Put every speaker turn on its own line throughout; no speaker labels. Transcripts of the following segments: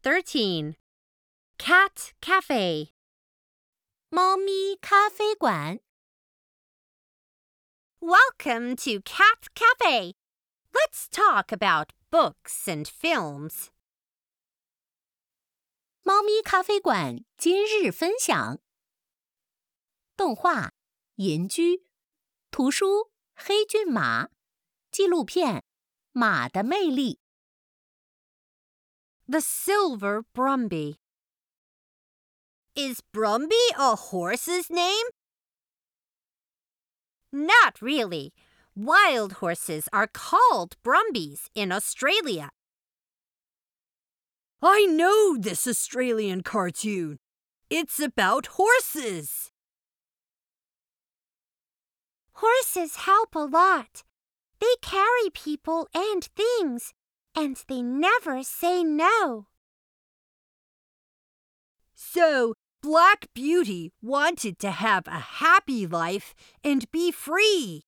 13. Cat Cafe.
猫咪咖啡馆。
Welcome to Cat Cafe. Let's talk about books and films.
猫咪咖啡馆今日分享：动画《银居》，图书《黑骏马》，纪录片《马的魅力》。
The Silver Brumby. Is Brumby a horse's name? Not really. Wild horses are called Brumbies in Australia. I know this Australian cartoon. It's about horses. Horses help a lot. They carry people and things, and they never say no. So, Black Beauty wanted to have a happy life and be free.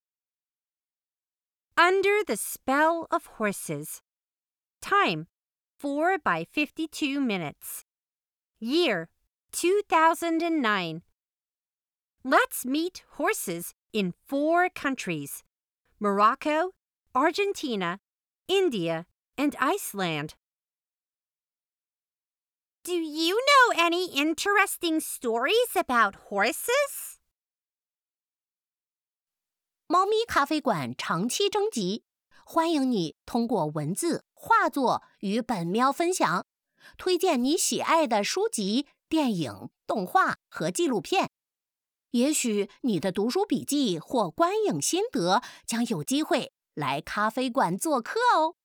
Under the Spell of Horses. Time, 4 by 52 minutes. Year, 2009. Let's meet horses in 4 countries: Morocco, Argentina, India, and Iceland. Do you know any interesting stories about horses?
猫咪咖啡馆长期征集，欢迎你通过文字、画作与本喵分享，推荐你喜爱的书籍、电影、动画和纪录片。也许你的读书笔记或观影心得将有机会来咖啡馆做客哦。